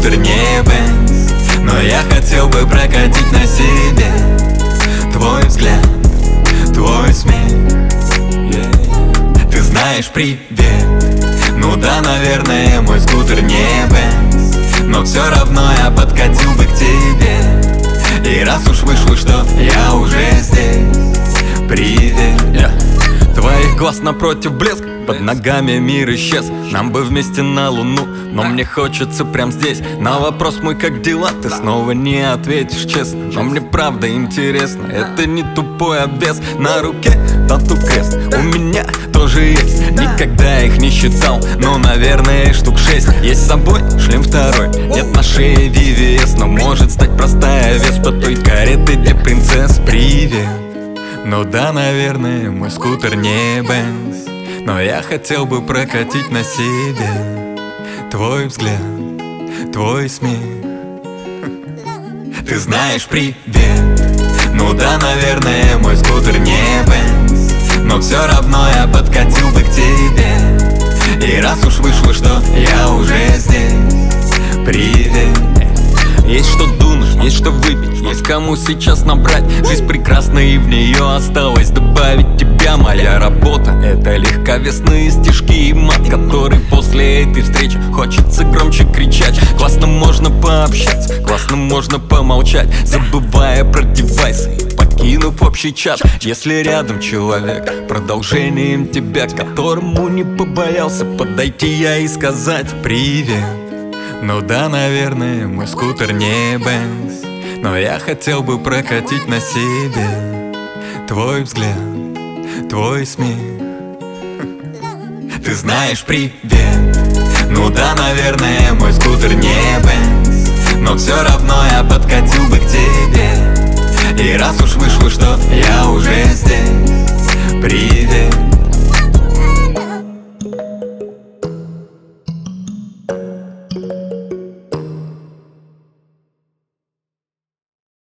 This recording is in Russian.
скутер не Бенз, но я хотел бы прокатить на себе твой взгляд, твой смех. Ты знаешь, привет. Ну да, наверное, мой скутер не Бенз, но все равно я подкатил бы к тебе. И раз уж вышло, что я уже здесь, привет. Твоих глаз напротив блеск, под ногами мир исчез. Нам бы вместе на луну, но мне хочется прям здесь. На вопрос мой, как дела, ты снова не ответишь честно. Но мне правда интересно, это не тупой обвес. На руке тату-крест, у меня тоже есть. Никогда их не считал, но, наверное, штук 6. Есть с собой шлем второй, нет на шее VVS, но может стать простая Веспа той кареты для принцесс. Привет. Ну да, наверное, мой скутер не Бенз, но я хотел бы прокатить на себе твой взгляд, твой смех. Ты знаешь, привет. Ну да, наверное, мой скутер не Бенз, но все равно я подкатил бы к тебе. И раз уж вышло, что я уже здесь, привет. Есть что дунуть, есть что выпить, есть кому сейчас набрать. Жизнь прекрасна и в нее осталось добавить тебя. Моя работа — это легковесные стишки и мат, который после этой встречи хочется громче кричать. Классно можно пообщаться, классно можно помолчать, забывая про девайсы и покинув общий чат. Если рядом человек, продолжением тебя, которому не побоялся подойти я и сказать привет. Ну да, наверное, мой скутер не Бенз, но я хотел бы прокатить на себе твой взгляд, твой смех. Ты знаешь, привет. Ну да, наверное, мой скутер не Бенз, но все равно я подкатил бы к тебе. И раз уж вышло, что я уже здесь, привет.